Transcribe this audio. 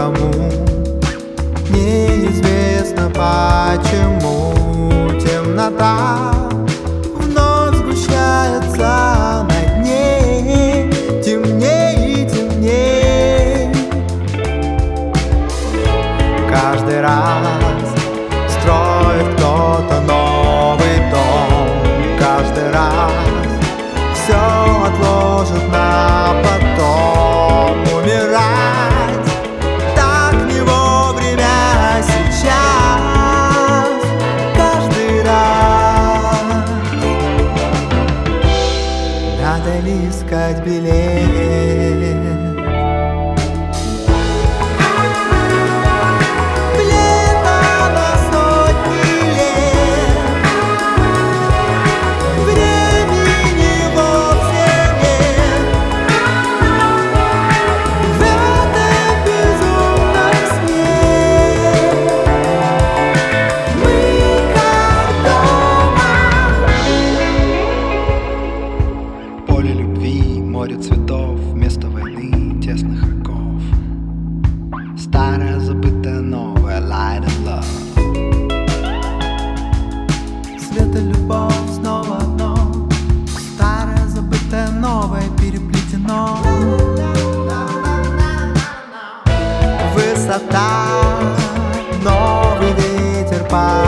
никому. Неизвестно почему темнота вновь сгущается на дне, темнее и темнее. Каждый раз строит кто-то новый дом, каждый раз все отложит на потом. Умирать так не вовремя сейчас, каждый раз. Надо ли искать билет? Море цветов вместо войны, тесных оков. Старая забытая новая, light and love. Свет и любовь снова одно, старое забытое новое переплетено. Высота, новый ветер по